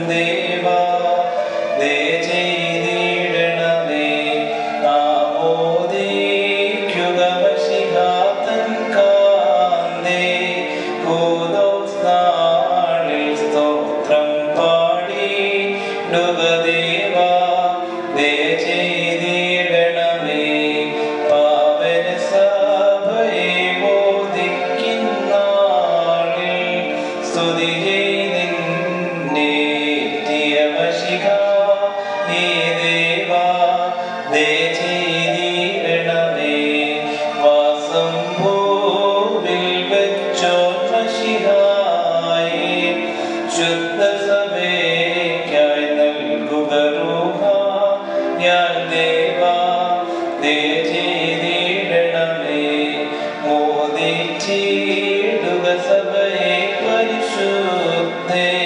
ദേവാ ദയ ചെയ്തിടണമേ. ആമോദിക്കുക മശിഹാതൻ കാന്തേ. കൂദോസ് നാളിൽ സ്തോത്രം പാടിടുക ദേവാ ദയ ചെയ്തിടണമേ. പാവന സഭയെ മോദിക്കുന്നാളിൽ സ്തുതി ചെയ്തിന്നേറ്റിയ മശിഹാ ഹേ ദേവാ ദയ ചെയ്തിടണമേ. വാസം ഭൂവിൽ വെച്ചോൻ മശിഹായേ ശുദ്ധ സഭയ്ക്കായി നൽകുക റൂഹ ഞാൻ ദേവാ ദയ ചെയ്തിടണമേ. മോദിച്ചിടുക സഭയെ പരിശുദ്ധേ